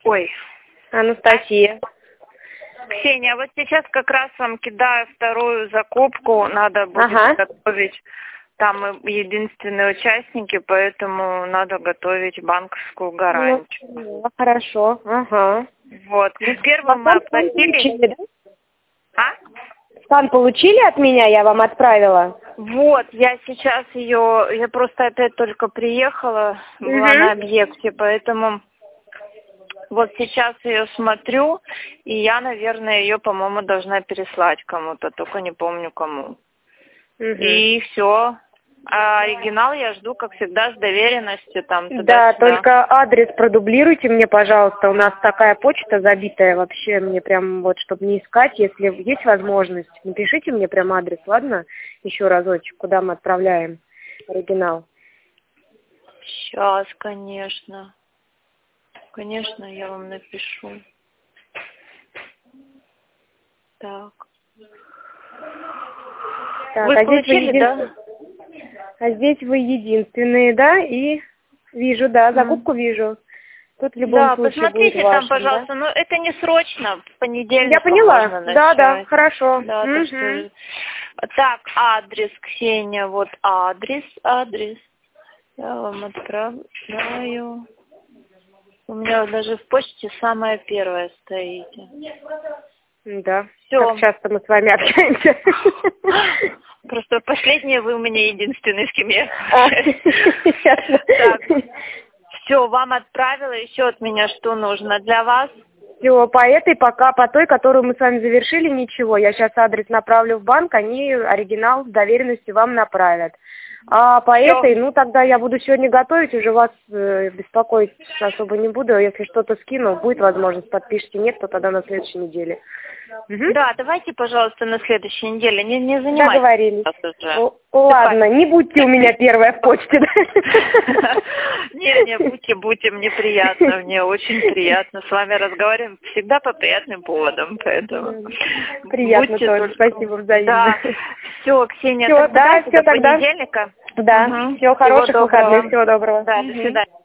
Ой, Анастасия. Ксения, вот сейчас как раз вам кидаю вторую закупку, надо будет готовить. Там мы единственные участники, поэтому надо готовить банковскую гарантию. Ну, хорошо, Вот. Первую мы оплатили. Скан получили от меня, я вам отправила? Вот, я сейчас я просто опять только приехала, была на объекте, поэтому вот сейчас ее смотрю, и я, наверное, ее, по-моему, должна переслать кому-то, только не помню кому. И все. А оригинал я жду, как всегда, с доверенностью там туда-сюда. Да, только адрес продублируйте мне, пожалуйста. У нас такая почта забитая вообще, мне прям вот, чтобы не искать, если есть возможность, напишите мне прям адрес, ладно? Еще разочек, куда мы отправляем оригинал. Сейчас, конечно. Конечно, я вам напишу. Так. Вы получили, да? А здесь вы единственные, да? И вижу, да, закупку вижу. Тут в любом случае посмотрите будет там, вашим, пожалуйста. Да? Но это не срочно, в понедельник. Я поняла. Да, хорошо. Да, так, адрес, Ксения, вот адрес. Я вам отправляю. У меня даже в почте самое первое стоит. Да. Всё. Как часто мы с вами общаемся. Просто последние вы у меня единственный, с кем я. Так. Все, вам отправила. Еще от меня что нужно для вас? Все, по той, которую мы с вами завершили, ничего. Я сейчас адрес направлю в банк, они оригинал с доверенностью вам направят. А по этой, тогда я буду сегодня готовить, уже вас беспокоить особо не буду. Если что-то скину, будет возможность, подпишите. Нет, то тогда на следующей неделе. Да, давайте, пожалуйста, на следующей неделе. Не занимайтесь. Договорились. Ладно, не будьте у меня первая в почте. Не, будьте, мне приятно, мне очень приятно. С вами разговариваем всегда по приятным поводам, поэтому... Приятно тоже, спасибо взаимно. Да, все, Ксения, все, тогда до понедельника. Да, всего хороших выходных, всего доброго. Да, до свидания.